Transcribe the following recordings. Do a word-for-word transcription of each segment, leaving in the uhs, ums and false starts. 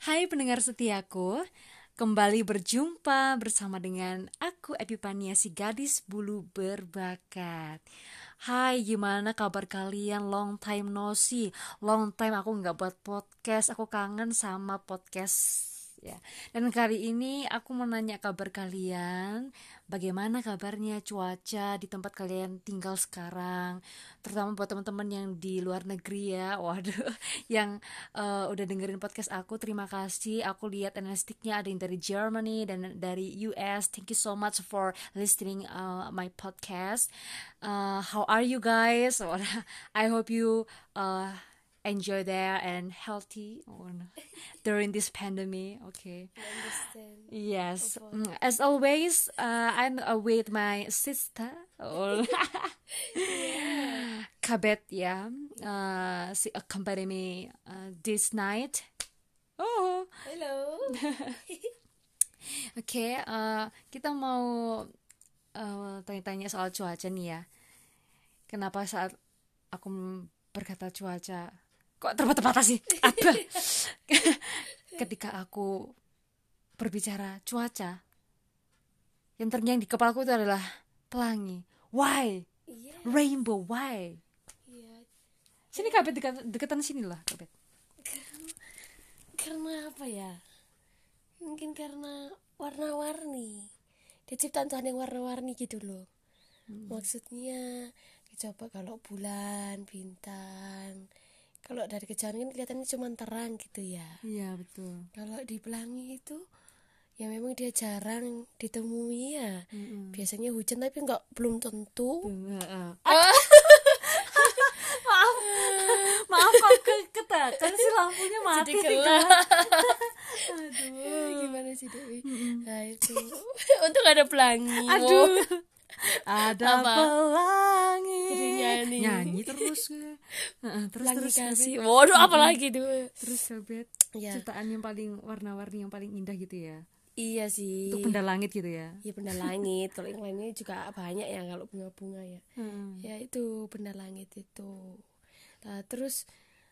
Hai pendengar setiaku, kembali berjumpa bersama dengan aku Epipania, si gadis bulu berbakat. Hai, gimana kabar kalian? Long time no see. Long time aku nggak buat podcast, aku kangen sama podcast ya. Dan kali ini aku mau nanya kabar kalian. Bagaimana kabarnya cuaca di tempat kalian tinggal sekarang? Terutama buat teman-teman yang di luar negeri ya. Waduh, yang uh, udah dengerin podcast aku, terima kasih. Aku lihat analistiknya ada yang dari Germany dan dari U S. Thank you so much for listening uh, my podcast. Uh, how are you guys? I hope you uh, enjoy there and healthy oh, no. during this pandemic. Okay. I understand. Yes. Of Mm, As always, uh, I'm uh, with my sister. Oh. Yeah. Kabet ya. Uh, she accompany me uh, this night. Oh. Hello. Oke, uh, kita mau uh, tanya-tanya soal cuaca nih ya. Kenapa saat aku berkata cuaca, kok terbata-bata sih? Apa? Ketika aku berbicara cuaca, yang terngiang di kepalaku itu adalah pelangi. Why? Iya. Rainbow, why? Iya. Sini Kabet, dekat, dekatan sini lah Kabet. Karena, karena apa ya? Mungkin karena warna-warni. Dia ciptaan Tuhan yang warna-warni gitu loh. Hmm. Maksudnya, coba kalau bulan, bintang, kalau dari kejauhan kan kelihatannya cuma terang gitu ya. Iya betul. Kalau di pelangi itu ya memang dia jarang ditemui ya. Mm-mm. Biasanya hujan tapi nggak belum tentu. Uh, uh. maaf, maaf kok ke- ketakan sih lampunya mati sih kan. Aduh, gimana sih Dewi? Mm-mm. Nah itu untuk ada pelangi. Aduh. Ada apa? pelangi. Jadi nyanyi. Nyanyi terus. uh, terus pelangi terus kasih. Waduh, apa lagi tuh? Terus Kabet, ya. Ciptaan yang paling warna-warni yang paling indah gitu ya. Iya sih. Untuk benda langit gitu ya. Iya benda langit. Kalau yang lainnya juga banyak ya kalau bunga-bunga ya. Hmm. Ya itu benda langit itu. Nah, terus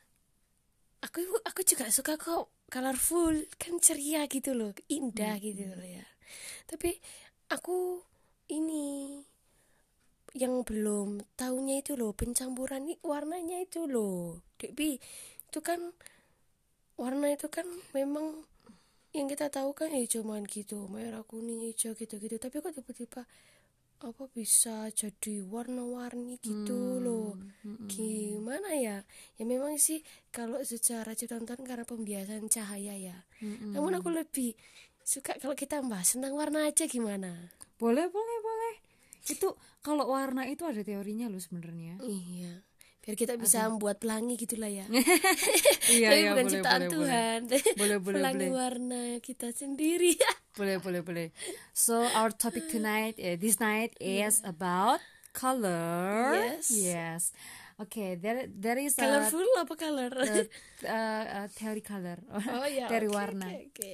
aku aku juga suka kok colorful, kan ceria gitu loh, indah hmm. gitu loh ya. Tapi aku ini yang belum tahunya itu loh, pencampuran nih warnanya itu loh. Debi, itu kan warna itu kan memang yang kita tahu kan ya cuman gitu, merah, kuning, hijau gitu-gitu. Tapi kok tiba-tiba apa bisa jadi warna-warni gitu hmm. loh. Hmm. Gimana ya? Ya memang sih kalau secara ciptaan Tuhan karena pembiasaan cahaya ya. Hmm. Namun aku lebih suka kalau kita bahas tentang warna aja gimana? Boleh, boleh, boleh. Itu kalau warna itu ada teorinya loh sebenarnya. Iya. Biar kita bisa ada. Membuat pelangi gitulah ya. Iya, tapi iya, bukan boleh, ciptaan boleh, Tuhan. Boleh, boleh, pelangi boleh. warna kita sendiri. boleh, boleh, boleh. So our topic tonight, uh, this night is yeah. about color. Yes. Yes. Okay, there there is colorful a, apa color? Uh, uh, uh, teori color. Oh ya. Teori okay, warna. Okay, okay.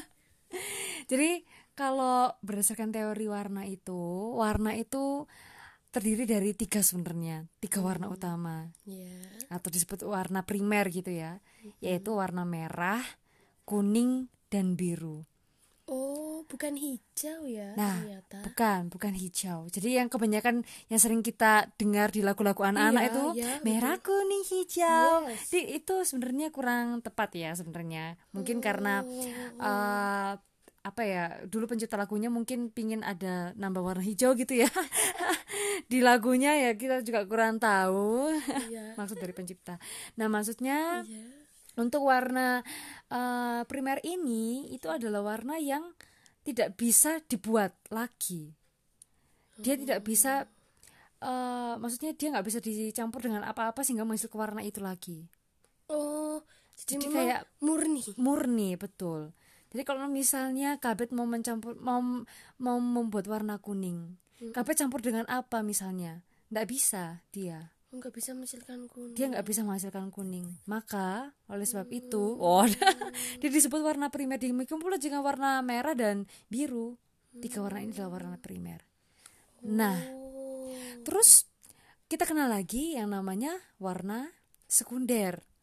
Jadi kalau berdasarkan teori warna itu, warna itu terdiri dari tiga sebenarnya, tiga hmm. warna utama, yeah. atau disebut warna primer gitu ya, hmm. yaitu warna merah, kuning, dan biru. Oh, bukan hijau ya? Nah, ternyata. bukan, bukan hijau. Jadi yang kebanyakan yang sering kita dengar di lagu-lagu anak-anak iya, itu iya, merah, betul. Kuning, hijau. Yes. Jadi itu sebenarnya kurang tepat ya sebenarnya. Mungkin oh. karena uh, apa ya, dulu pencipta lagunya mungkin pingin ada nambah warna hijau gitu ya di lagunya ya, kita juga kurang tahu iya. maksud dari pencipta. Nah maksudnya iya. untuk warna uh, primer ini itu adalah warna yang tidak bisa dibuat lagi, dia hmm. tidak bisa uh, maksudnya dia nggak bisa dicampur dengan apa-apa sehingga menghasilkan warna itu lagi. Oh jadi, jadi kayak murni murni betul. Jadi kalau misalnya Kabet mau mencampur mau mau membuat warna kuning, hmm. Kabet campur dengan apa misalnya? Nggak bisa dia. Nggak bisa menghasilkan kuning. Dia nggak bisa menghasilkan kuning. Maka oleh sebab hmm. itu, oh, dia disebut warna primer. Demikian pula dengan warna merah dan biru. Tiga warna ini adalah warna primer. Oh. Nah, terus kita kenal lagi yang namanya warna sekunder.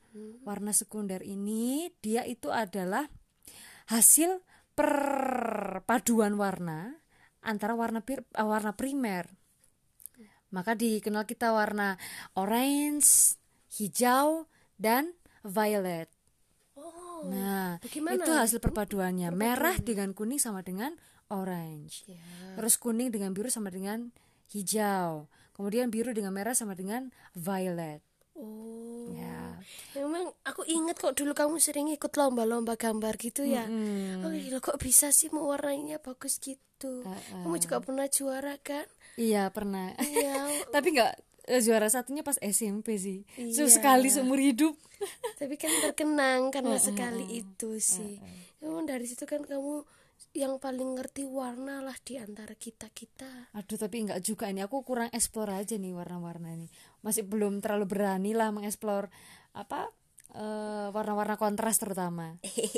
Warna sekunder ini dia itu adalah hasil perpaduan warna antara warna pir, warna primer. Maka dikenal kita warna orange, hijau, dan violet. Oh, Nah, bagaimana? itu hasil perpaduannya. Merah dengan kuning sama dengan orange. Ya. Terus kuning dengan biru sama dengan hijau. Kemudian biru dengan merah sama dengan violet. Oh, Ya. memang aku ingat kok dulu kamu sering ikut lomba-lomba gambar gitu ya. Mm-mm. Oh gila, kok bisa sih mewarnainya bagus gitu. Uh-uh. Kamu juga pernah juara kan? Iya pernah. Iya. Tapi nggak eh, juara satunya pas S M P sih. Iya. Sekali seumur hidup. Tapi kan terkenang karena Uh-uh. sekali itu sih. Memang dari situ kan kamu yang paling ngerti warna lah di antara kita-kita. Aduh tapi enggak juga ini, aku kurang explore aja nih warna-warna ini. Masih belum terlalu berani lah mengeksplor apa eh, warna-warna kontras terutama.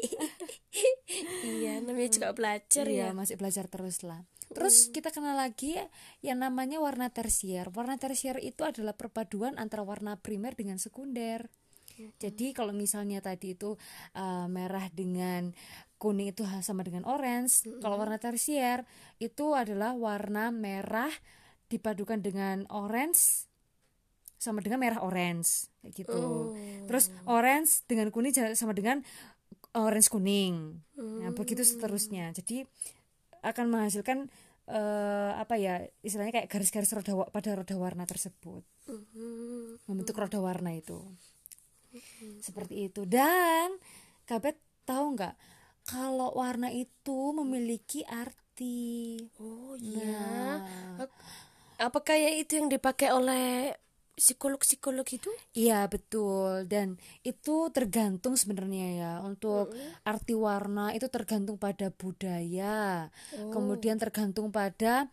Iya, namanya juga belajar Iya, ya. masih belajar terus lah. Terus kita kenal lagi yang namanya warna tersier. Warna tersier itu adalah perpaduan antara warna primer dengan sekunder. Jadi kalau misalnya tadi itu uh, merah dengan kuning itu sama dengan orange. Mm-hmm. Kalau warna tersier itu adalah warna merah dipadukan dengan orange sama dengan merah orange kayak gitu. Oh. Terus orange dengan kuning sama dengan orange kuning. Nah, mm. begitu seterusnya. Jadi akan menghasilkan uh, apa ya istilahnya kayak garis-garis roda pada roda warna tersebut. Mm-hmm. Membentuk roda warna itu. Mm-hmm. Seperti itu. Dan Kabet tahu nggak kalau warna itu memiliki arti? Oh iya. Nah. Apa kayak itu yang dipakai oleh psikolog-psikolog itu? Iya betul, dan itu tergantung sebenarnya ya untuk mm-hmm. arti warna itu tergantung pada budaya, oh. kemudian tergantung pada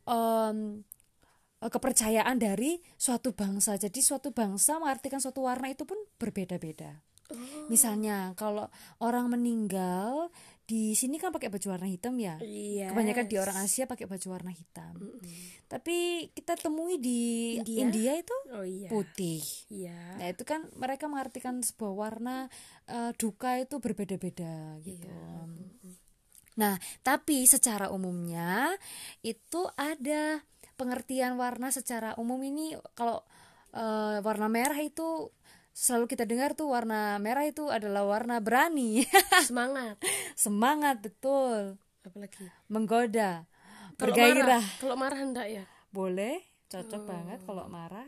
um, kepercayaan dari suatu bangsa. Jadi suatu bangsa mengartikan suatu warna itu pun berbeda-beda. Oh. Misalnya kalau orang meninggal di sini kan pakai baju warna hitam ya. Yes. Kebanyakan di orang Asia pakai baju warna hitam. Mm-hmm. Tapi kita temui di India, India itu oh, iya. putih. Iya. Nah itu kan mereka mengartikan sebuah warna uh, duka itu berbeda-beda gitu. Iya. Mm-hmm. Nah tapi secara umumnya itu ada pengertian warna secara umum ini. Kalau uh, warna merah itu selalu kita dengar tuh warna merah itu adalah warna berani. Semangat. Semangat betul. Apalagi menggoda, kalau bergairah. Marah, kalau marah enggak ya? Boleh, cocok oh. banget kalau marah.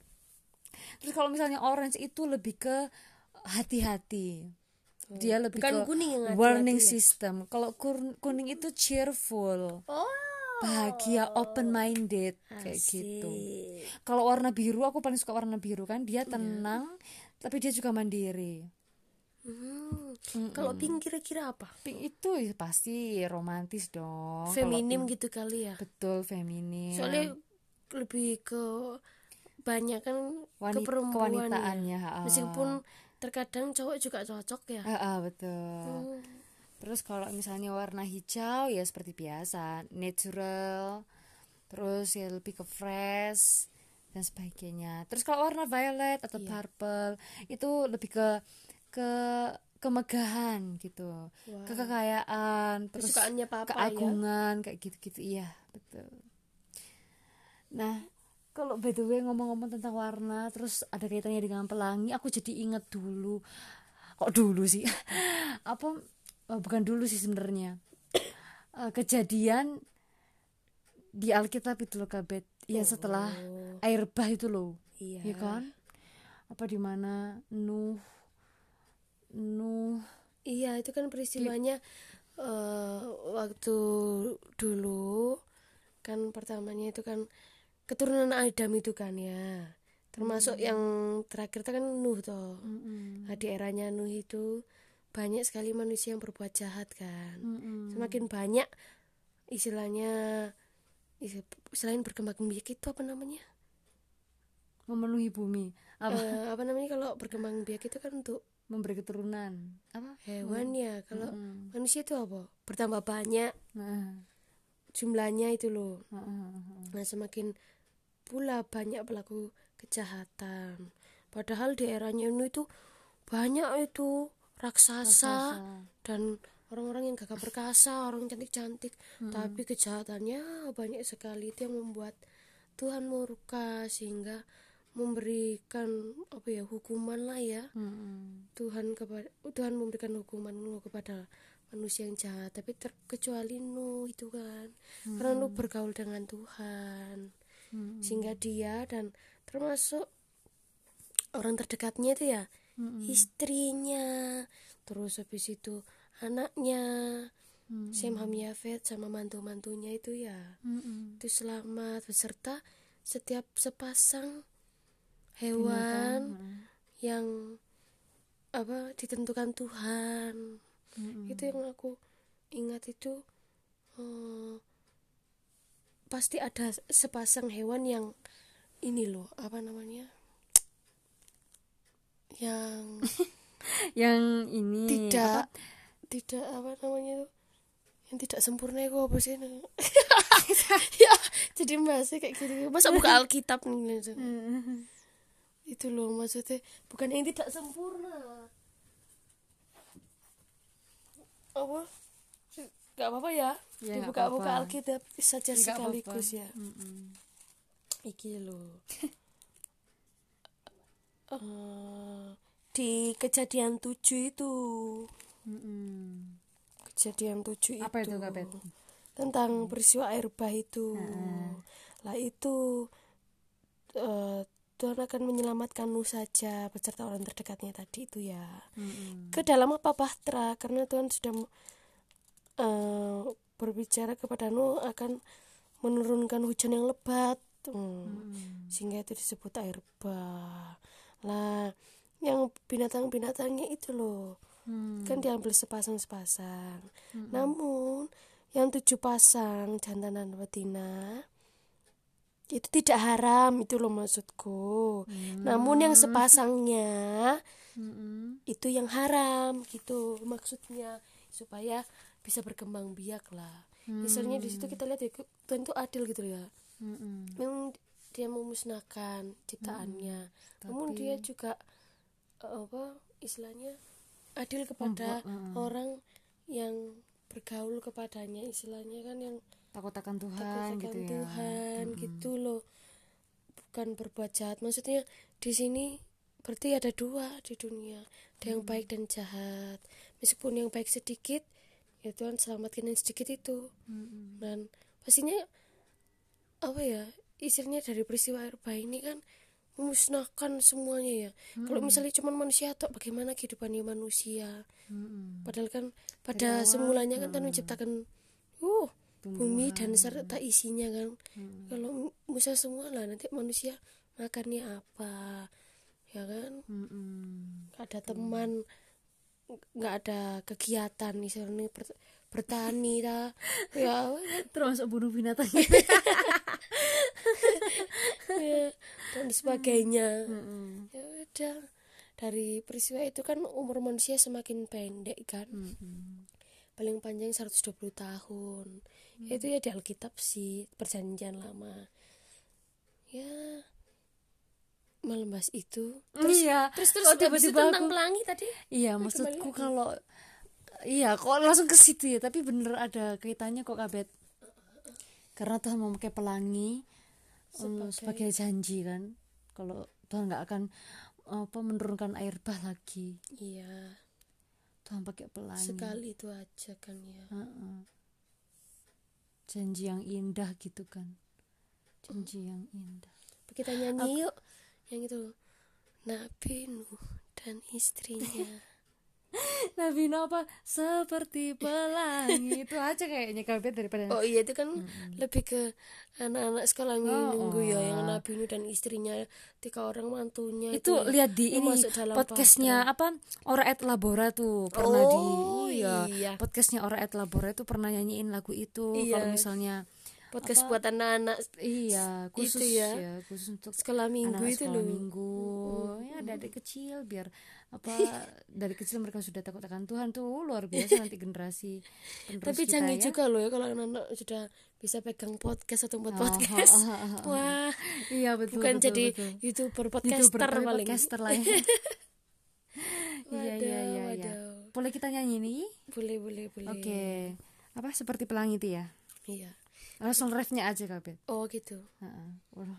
Terus kalau misalnya orange itu lebih ke hati-hati. Oh. Dia lebih bukan ke kuning yang hati-hati warning ya? system. Kalau kuning itu cheerful. Oh. Bahagia, open minded kayak gitu. Kalau warna biru aku paling suka warna biru kan, dia tenang yeah. tapi dia juga mandiri. Hmm. Kalau pink kira-kira apa? Pink itu ya pasti romantis dong. Feminim gitu kali ya. Betul, feminim. Soalnya lebih ke banyak kan Wanit, ke perempuan kewanitannya. Ya. Meskipun terkadang cowok juga cocok ya. Ah, ah, betul. Hmm. Terus kalau misalnya warna hijau ya seperti biasa, natural. Terus ya lebih ke fresh dan sebagainya. Terus kalau warna violet atau yeah. purple itu lebih ke ke kemegahan gitu. Wow. Kekayaan, terus papa, keagungan ya? Kayak gitu-gitu. Iya, betul. Nah, kalau by the way ngomong-ngomong tentang warna terus ada kaitannya dengan pelangi, aku jadi ingat dulu. Kok dulu sih? Apa oh, bukan dulu sih sebenarnya. Uh, kejadian di Alkitab itu loh Kabet. Ya oh. setelah air bah itu loh. Iya. Ya kan? Apa di mana Nuh Nuh iya itu kan peristiwanya di... uh, waktu dulu kan pertamanya itu kan keturunan Adam itu kan ya. Termasuk hmm. yang terakhir itu kan Nuh toh. Hmm. Nah, di eranya Nuh itu banyak sekali manusia yang berbuat jahat kan. Mm-hmm. Semakin banyak istilahnya selain berkembang biak itu apa namanya? Memenuhi bumi. Apa? Uh, apa namanya kalau berkembang biak itu kan untuk memberi keturunan. Apa? Hewan hmm. ya. Kalau mm-hmm. manusia itu apa? Bertambah banyak. Nah. Jumlahnya itu loh. Mm-hmm. Nah, semakin pula banyak pelaku kejahatan. Padahal di eranya Nuh itu banyak itu raksasa, Raksasa. dan orang-orang yang gagah perkasa, orang cantik-cantik, hmm. tapi kejahatannya banyak sekali. Itu yang membuat Tuhan murka sehingga memberikan apa ya hukuman lah ya. Hmm. Tuhan kepada Tuhan memberikan hukuman Nuh kepada manusia yang jahat, tapi terkecuali Nuh itu kan, hmm. karena Nuh bergaul dengan Tuhan, hmm. sehingga dia dan termasuk orang terdekatnya itu ya, hmm. istrinya, terus habis itu anaknya, hmm. Sem Ham Yafet sama mantu-mantunya itu ya, hmm. itu selamat beserta setiap sepasang hewan hmm. yang apa ditentukan Tuhan. Mm-hmm. Itu yang aku ingat itu, hmm, pasti ada sepasang hewan yang ini loh, apa namanya, yang yang ini tidak apa? tidak apa namanya itu, yang tidak sempurna itu apa sih? Ya jadi masih kayak gitu, masa buka Alkitab nih gitu. Itu loh maksudnya, bukan yang tidak sempurna. Apa? Gak apa-apa ya, ya dibuka-buka Alkitab saja gak sekaligus apa-apa. Ya. Mm-mm. Iki loh. uh, di kejadian tujuh itu. Mm-mm. Kejadian tujuh apa itu. Apa itu, tentang mm. peristiwa air bah itu. Mm. Lah itu uh, Tuhan akan menyelamatkan Nuh saja beserta orang terdekatnya tadi itu ya. Mm-hmm. Ke dalam apa bahtera, karena Tuhan sudah uh, berbicara kepada Nuh akan menurunkan hujan yang lebat, hmm. Mm-hmm. sehingga itu disebut air bah. Lah yang binatang-binatangnya itu loh, mm. kan diambil sepasang-sepasang. Mm-hmm. Namun yang tujuh pasang jantan dan betina itu tidak haram, itu loh maksudku. Hmm. Namun yang sepasangnya hmm. itu yang haram gitu maksudnya, supaya bisa berkembang biak lah. Hmm. Misalnya di situ kita lihat ya, Tuhan itu adil gitu ya. Hmm. Memang dia memusnahkan ciptaannya, hmm. namun Tapi... dia juga apa istilahnya adil kepada hmm. orang yang bergaul kepadanya, istilahnya kan yang takut akan Tuhan, takut gitu akan ya. Tuhan mm-hmm. gitu loh, bukan berbuat jahat. Maksudnya di sini berarti ada dua di dunia, ada mm-hmm. yang baik dan jahat. Meskipun yang baik sedikit, ya Tuhan selamatkan yang sedikit itu. Mm-hmm. Dan pastinya apa ya, istilahnya dari peristiwa air bah ini kan memusnahkan semuanya ya. Mm-hmm. Kalau misalnya cuma manusia tok, bagaimana kehidupannya manusia? Mm-hmm. Padahal kan pada Berawal, semulanya kan Tuhan mm-hmm. menciptakan uh bumi dan serta isinya kan. Hmm. Kalau musa semua lah, nanti manusia makannya apa, ya kan? Hmm. Gak ada teman, nggak ada kegiatan misalnya ber, bertani lah, ya termasuk bunuh binatang ya, dan sebagainya. Hmm. Ya udah, dari peristiwa itu kan umur manusia semakin pendek kan. Hmm. Paling panjang seratus dua puluh tahun. Hmm. Itu ya di Alkitab sih, perjanjian lama. Ya malam bahas itu. Terus iya. terus terus oh, tiba-tiba tentang aku, pelangi tadi. Iya, maksudku kalau iya kok langsung ke situ ya, tapi bener ada kaitannya kok Kabet. Karena Tuhan memakai pelangi sebagai, um, sebagai janji kan. Kalau Tuhan enggak akan apa menurunkan air bah lagi. Iya. Tuhan pakai pelangi sekali itu aja kan ya. Uh-uh. Janji yang indah gitu kan, janji uh. yang indah. Kita nyanyi Aku... yuk yang itu, Nabi Nuh dan istrinya. Nabi Nuh apa seperti pelangi itu aja kayaknya Kabet daripada. Oh iya itu kan hmm. lebih ke anak-anak sekolah oh, minggu oh. ya, yang Nabi Nuh dan istrinya, tiga orang mantunya itu, itu lihat di ini podcastnya apa Ora et Labora tuh pernah oh, di iya, iya. podcastnya Ora et Labora itu pernah nyanyiin lagu itu. Iya. Kalau misalnya podcast apa, buat anak-anak iya khusus itu ya. ya khusus untuk sekolah minggu itu sekolah loh minggu mm-hmm. ya ada adik kecil biar apa dari kecil mereka sudah takut akan Tuhan tuh luar biasa nanti generasi tapi canggih ya. Juga loh ya kalau anak-anak sudah bisa pegang podcast atau buat oh, podcast oh, oh, oh, oh. Wah iya betul bukan betul, jadi betul. YouTuber podcaster YouTuber, paling podcaster lah ya. Iya iya iya iya. Boleh kita nyanyi nih? Boleh boleh boleh. Oke. Okay. Apa seperti pelangi itu ya? Iya. Langsung refnya aja Kabet. Oh gitu. Heeh. Uh.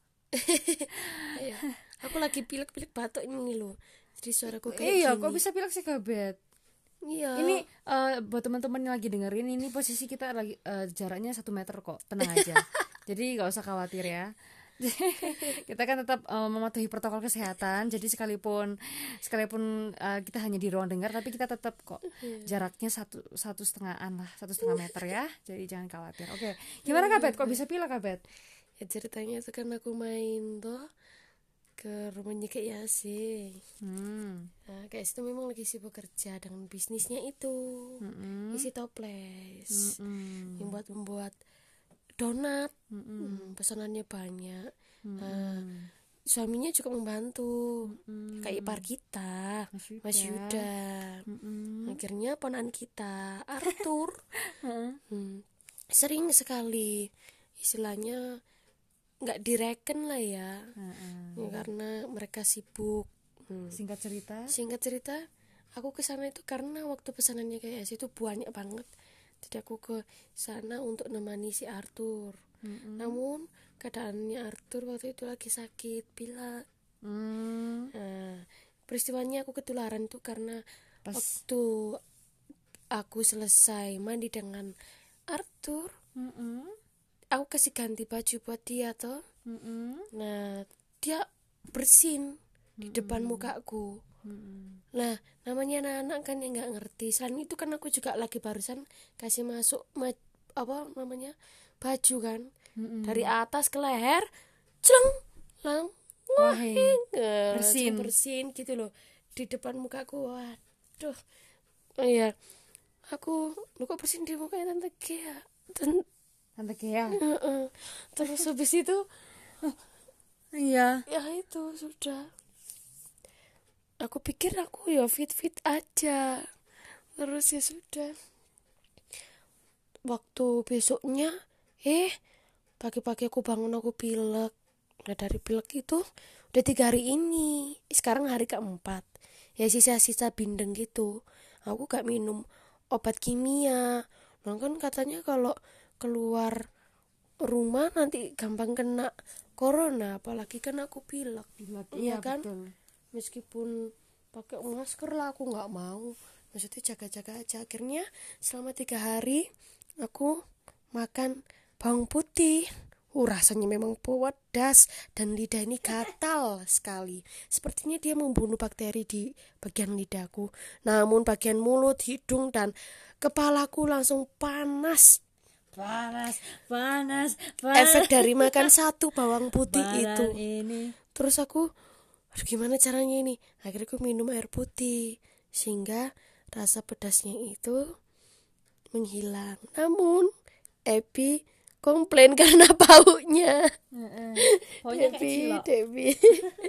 Iya. Aku lagi pilek-pilek batuk ini loh. Jadi suaraku kayak iya, gini. Kok bisa pilek sih Kabet? Iya. Ini uh, buat teman-teman yang lagi dengerin, ini posisi kita lagi uh, jaraknya satu meter kok, tenang aja. Jadi nggak usah khawatir ya. Kita kan tetap uh, mematuhi protokol kesehatan. Jadi sekalipun sekalipun uh, kita hanya di ruang dengar, tapi kita tetap kok jaraknya satu satu setengahan lah, satu setengah meter ya. Jadi jangan khawatir. Oke, gimana Kabet? Kok bisa pilek Kabet? Ya ceritanya itu kan aku main tuh ke rumahnya kayak Yasi. Hmm. Nah, kayak itu memang lagi sibuk kerja dengan bisnisnya itu, mm-hmm. isi toples, mm-hmm. yang buat membuat donat, mm-hmm. hmm, pesanannya banyak. Mm-hmm. Nah, suaminya juga membantu, mm-hmm. kayak ipar kita, Mas Yuda. Mas Yuda. Mm-hmm. Akhirnya ponakan kita, Arthur, hmm, sering sekali istilahnya nggak direken lah ya, uh-uh. ya karena mereka sibuk. hmm. Singkat cerita singkat cerita aku ke sana itu karena waktu pesanannya kayak itu banyak banget, jadi aku ke sana untuk nemani si Arthur. uh-uh. Namun keadaannya Arthur waktu itu lagi sakit pilek. uh. Nah, peristiwanya aku ketularan tuh karena pas waktu aku selesai mandi dengan Arthur, uh-uh. aku kasih ganti baju buat dia toh. Mm-hmm. Nah dia bersin mm-hmm. di depan mukaku. Mm-hmm. Nah namanya anak-anak kan yang nggak ngerti. Selain itu kan aku juga lagi barusan kasih masuk ma- apa namanya baju kan, mm-hmm. dari atas ke leher, ceng, lang, wah, bersin, bersin gitu loh di depan mukaku. Waduh, oh iya, aku lu kok bersin di mukanya tante Kia. Tante Tante Kia. Uh-uh. Terus habis itu oh, iya. Ya itu sudah. Aku pikir aku ya fit-fit aja. Terus ya sudah. Waktu besoknya eh pagi-pagi aku bangun aku pilek. Nah dari pilek itu udah tiga hari ini. Sekarang hari keempat. Ya sisa-sisa bindeng gitu. Aku gak minum obat kimia. Nah kan katanya kalau keluar rumah nanti gampang kena corona, apalagi kan aku pilek. Pilek iya kan, betul. Meskipun pakai masker lah aku nggak mau, maksudnya jaga-jaga aja. Akhirnya selama tiga hari aku makan bawang putih. Uh, rasanya memang pedas dan lidah ini gatal sekali. Sepertinya dia membunuh bakteri di bagian lidahku. Namun bagian mulut, hidung dan kepalaku langsung panas. Panas, panas, panas. Efek dari makan satu bawang putih Badan itu. Ini. Terus aku, aduh gimana caranya ini? Akhirnya aku minum air putih sehingga rasa pedasnya itu menghilang. Namun Epi komplain karena baunya. Uh-uh. Baunya Debbie, Debbie.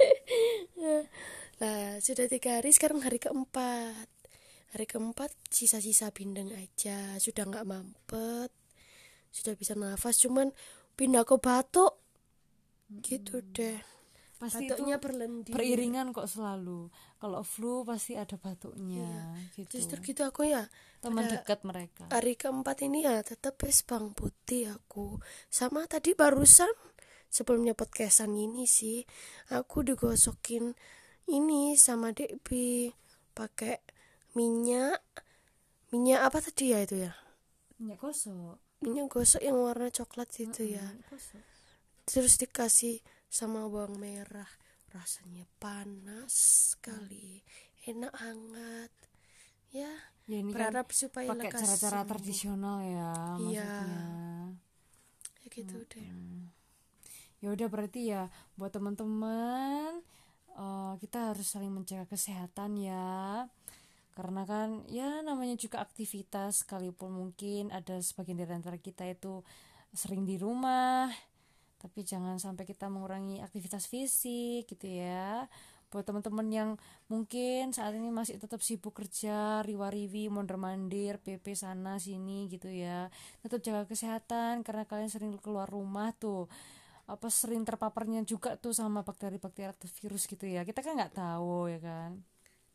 Lah sudah tiga hari, sekarang hari keempat. Hari keempat sisa-sisa bindeng aja, sudah nggak mampet. Sudah bisa nafas, cuman pindah ke batuk hmm. gitu deh. Pasti batuknya itu berlendir. Beriringan kok selalu. Kalau flu pasti ada batuknya. Iya. Gitu. Justru gitu aku ya. Teman dekat mereka. Hari keempat ini ya tetap es bang putih aku. Sama tadi barusan sebelumnya podcastan ini sih, aku digosokin ini sama Debbie pakai minyak. Minyak apa tadi ya itu ya? Minyak gosok. Minyak gosok yang warna coklat itu ya. Gosok. Terus dikasih sama bawang merah, rasanya panas sekali, enak hangat ya, ya ini berharap kan supaya pakai cara-cara sembuh. Tradisional ya iya. Maksudnya ya gitu hmm. deh. Ya udah berarti ya buat teman-teman uh, kita harus saling menjaga kesehatan ya. Karena kan ya namanya juga aktivitas, sekalipun mungkin ada sebagian dari antara kita itu sering di rumah, tapi jangan sampai kita mengurangi aktivitas fisik gitu ya. Buat teman-teman yang mungkin saat ini masih tetap sibuk kerja, riwa-riwi, mondar-mandir, P P sana sini gitu ya, tetap jaga kesehatan karena kalian sering keluar rumah tuh, apa sering terpaparnya juga tuh sama bakteri-bakteri atau virus gitu ya. Kita kan nggak tahu ya kan.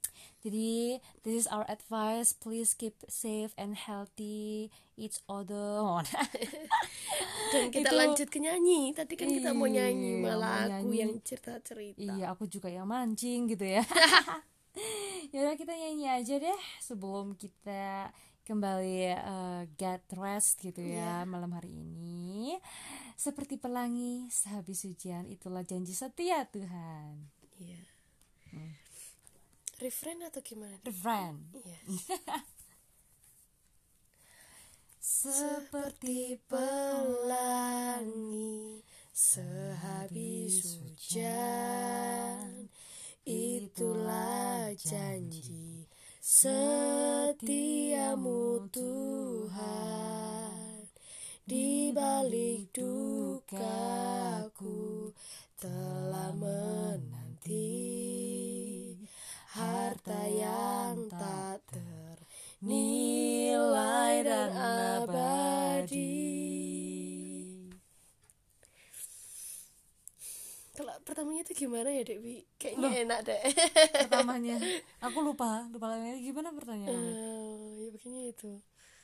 Jadi this is our advice, please keep safe and healthy each other. Dan kita Itu, lanjut ke nyanyi. Tadi kan kita mau nyanyi, iya, malah mau aku nyanyi. yang cerita-cerita. Iya, aku juga yang mancing gitu ya. Yaudah kita nyanyi aja deh sebelum kita kembali uh, get rest gitu ya, yeah, malam hari ini. Seperti pelangi sehabis hujan, itulah janji setia Tuhan. Iya. Yeah. Hmm. Refrain atau gimana? Refrain. Iya. Seperti pelangi sehabis hujan, itulah janji setiamu Tuhan. Di balik dukaku telah menanti harta yang tak ternilai dan abadi. Kalau pertamanya itu gimana ya Dewi? Kayaknya loh, enak deh. Pertamanya, aku lupa, lupa lagi gimana pertanyaannya. Uh, ya begini itu.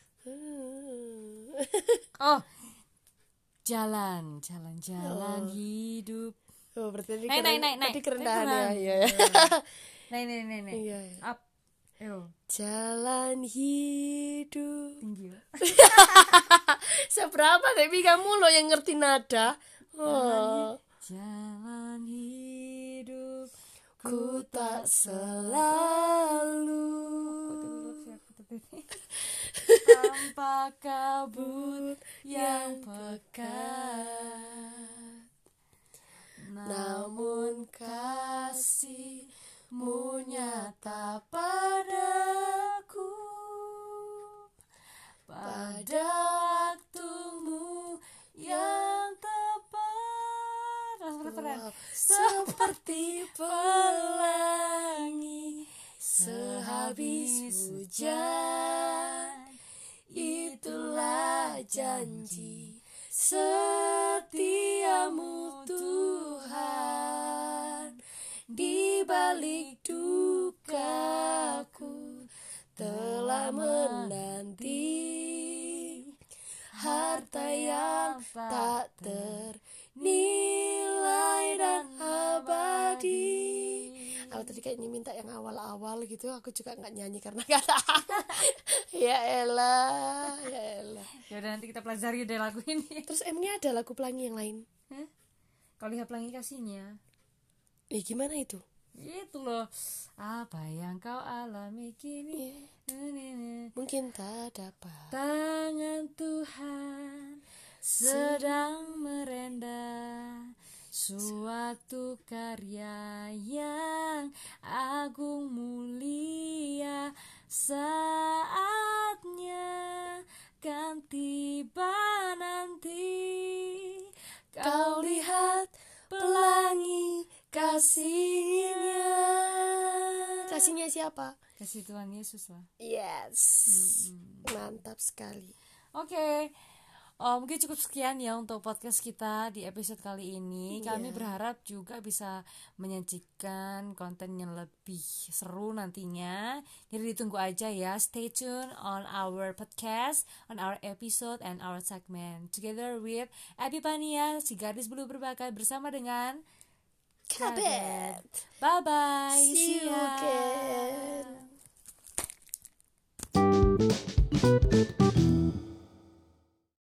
Oh, jalan, jalan, jalan oh. hidup. Oh, berarti naik, naik, naik, naik. Tadi kerendahan ya. Ya. Naik, naik, naik, naik. Iya, iya. Up. Yo. Jalan hidup. Tinggi. Seberapa Dewi kamu lo yang ngerti nada? Oh. Jalan hidup ku tak selalu tanpa kabut yang pekat, namun kasih-Mu nyata padaku pada waktu-Mu yang tepat. Wow. Seperti pelangi sehabis hujan, itulah janji setiamu Tuhan. Di balik dukaku telah menanti harta yang tak ternilai dan abadi. Aku tadi kayaknya minta yang awal-awal gitu, aku juga nggak nyanyi karena nggak tahu. Ya elah, ya elah. Ya udah nanti kita pelajari deh lagu ini. Terus emangnya ada lagu pelangi yang lain? Hah? Kalau lihat pelangi kasihnya. Eh gimana itu? Itu loh, apa yang kau alami kini, yeah. Mungkin tak dapat. Tangan Tuhan sedang merendah suatu karya yang agung mulia. Saatnya kan tiba nanti, kau lihat pelangi kasihnya. Kasihnya siapa? Kasih Tuhan Yesus lah. Yes. Mm-hmm. Mantap sekali. Oke, okay. oh, mungkin cukup sekian ya untuk podcast kita di episode kali ini. Yeah. Kami berharap juga bisa menyajikan konten yang lebih seru nantinya. Jadi ditunggu aja ya. Stay tune on our podcast, on our episode and our segment. Together with Epipania, si gadis bulu berbakat bersama dengan Kabet. Bye bye. See you again.